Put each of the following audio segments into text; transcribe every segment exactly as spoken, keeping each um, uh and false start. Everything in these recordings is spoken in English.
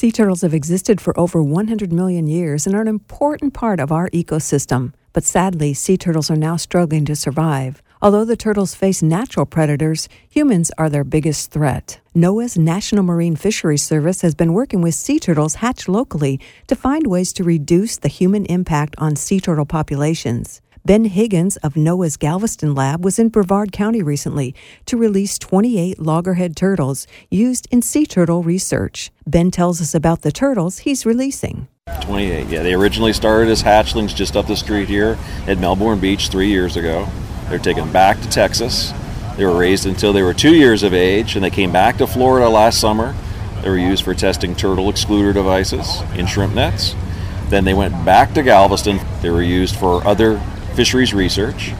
Sea turtles have existed for over one hundred million years and are an important part of our ecosystem. But sadly, sea turtles are now struggling to survive. Although the turtles face natural predators, humans are their biggest threat. NOAA's National Marine Fisheries Service has been working with sea turtles hatched locally to find ways to reduce the human impact on sea turtle populations. Ben Higgins of NOAA's Galveston lab was in Brevard County recently to release twenty-eight loggerhead turtles used in sea turtle research. Ben tells us about the turtles he's releasing. twenty-eight, yeah. They originally started as hatchlings just up the street here at Melbourne Beach three years ago. They're taken back to Texas. They were raised until they were two years of age, and they came back to Florida last summer. They were used for testing turtle excluder devices in shrimp nets. Then they went back to Galveston. They were used for other fisheries research,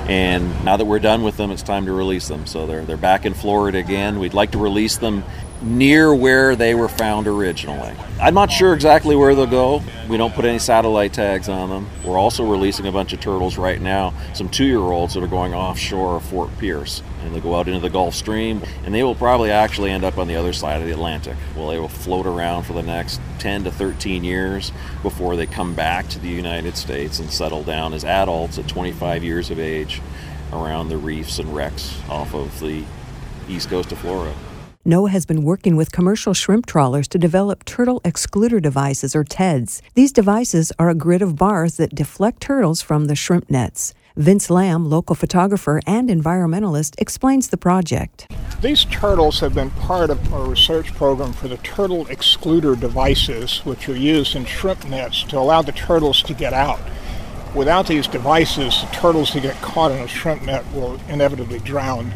and now that we're done with them, it's time to release them. So they're they're back in Florida again. We'd like to release them near where they were found originally. I'm not sure exactly where they'll go. We don't put any satellite tags on them. We're also releasing a bunch of turtles right now, some two-year-olds that are going offshore of Fort Pierce, and they go out into the Gulf Stream, and they will probably actually end up on the other side of the Atlantic. Well, they will float around for the next ten to thirteen years before they come back to the United States and settle down as adults at twenty-five years of age around the reefs and wrecks off of the east coast of Florida. NOAA has been working with commercial shrimp trawlers to develop turtle excluder devices, or T E Ds. These devices are a grid of bars that deflect turtles from the shrimp nets. Vince Lamb, local photographer and environmentalist, explains the project. These turtles have been part of a research program for the turtle excluder devices, which are used in shrimp nets to allow the turtles to get out. Without these devices, the turtles that get caught in a shrimp net will inevitably drown.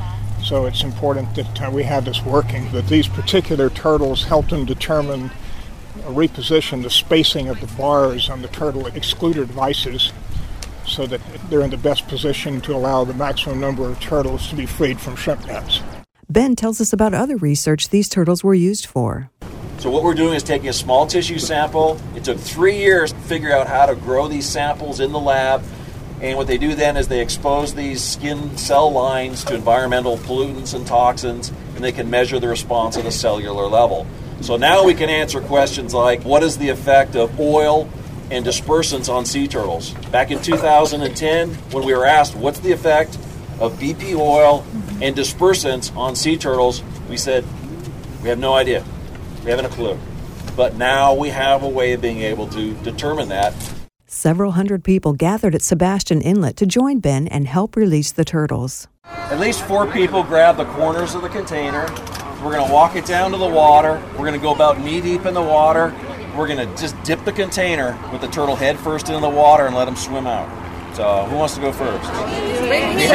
So it's important that uh, we have this working, that these particular turtles help them determine, uh, reposition the spacing of the bars on the turtle excluder devices so that they're in the best position to allow the maximum number of turtles to be freed from shrimp nets. Ben tells us about other research these turtles were used for. So what we're doing is taking a small tissue sample. It took three years to figure out how to grow these samples in the lab. And what they do then is they expose these skin cell lines to environmental pollutants and toxins, and they can measure the response at a cellular level. So now we can answer questions like, what is the effect of oil and dispersants on sea turtles? Back in two thousand ten, when we were asked, what's the effect of B P oil and dispersants on sea turtles, we said, we have no idea. We haven't a clue. But now we have a way of being able to determine that. Several hundred people gathered at Sebastian Inlet to join Ben and help release the turtles. At least four people grab the corners of the container. We're going to walk it down to the water. We're going to go about knee deep in the water. We're going to just dip the container with the turtle head first into the water and let them swim out. So who wants to go first? Raise your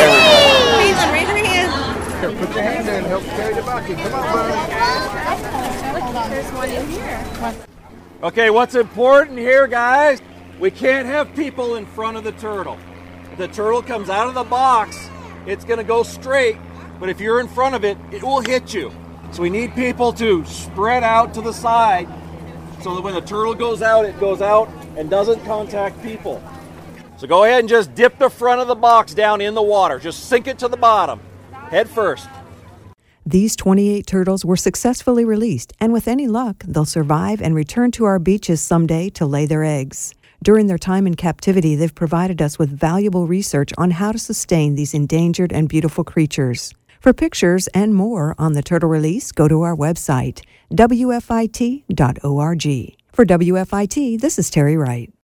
Yeah, raise your hand. Here, put your hand in and help carry the bucket. Come on, buddy. There's one in here. Okay, what's important here, guys? We can't have people in front of the turtle. If the turtle comes out of the box, it's going to go straight, but if you're in front of it, it will hit you. So we need people to spread out to the side so that when the turtle goes out, it goes out and doesn't contact people. So go ahead and just dip the front of the box down in the water. Just sink it to the bottom, head first. These twenty-eight turtles were successfully released, and with any luck, they'll survive and return to our beaches someday to lay their eggs. During their time in captivity, they've provided us with valuable research on how to sustain these endangered and beautiful creatures. For pictures and more on the turtle release, go to our website, W F I T dot org. For W F I T, this is Terry Wright.